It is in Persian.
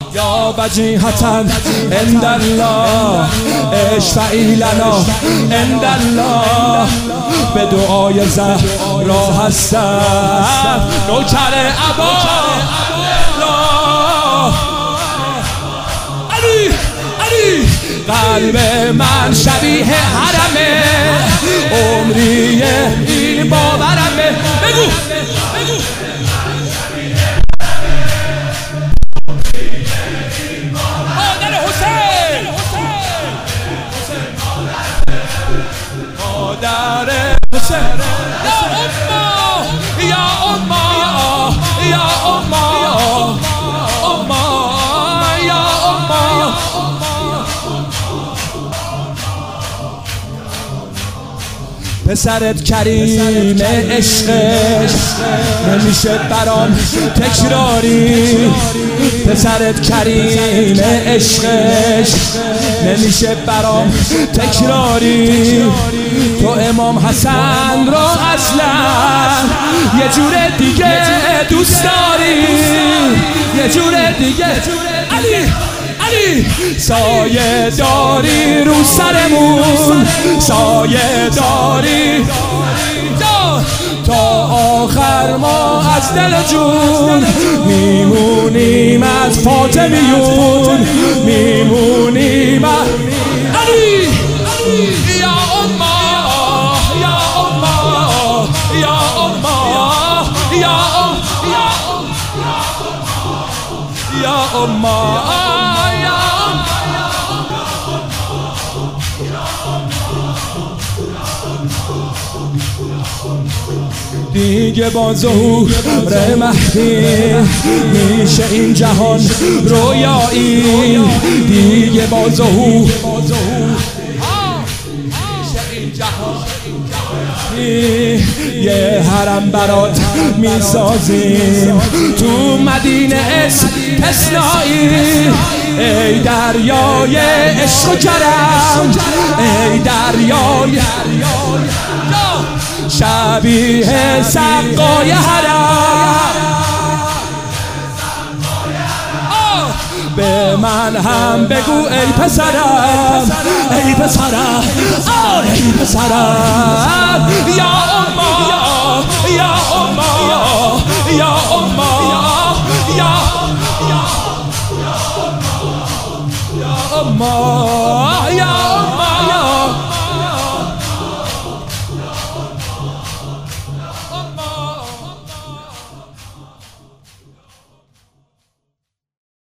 یا وجیهة عند الله اشفعی لنا عند الله. به دعای زهرا هستم نوکر ابا علی. قلب من شبیه حرمه، عمری این باورمه. بگو مادر حسین، مادر حسین. یا اما یا اما یا اما. پسرت کریم عشقش نمیشه برام تکراری، پسرت کریم عشقش نمیشه برام تکراری. تو امام حسن رو اصلا یه جور دیگه دوست داری، یه جور دیگه. علی سایه داری رو سرمون، سایه داری تا آخر ما از دل جون میمونیم، از فاطمیون میمونیم. علی یا اما یا اما یا اما یا اما. دیگه با ظهور مهدی میشه این جهان رویایی، دیگه با ظهور میشه این جهان. یه حرم برات میسازیم تو مدینه استثنایی. ای دریای عشق و کرم، ای دریای شبیه سقای حرم. به من هم بگو ای پسرم، ای پسرم، ای پسرم. یا اما یا اما یا اما یا اما.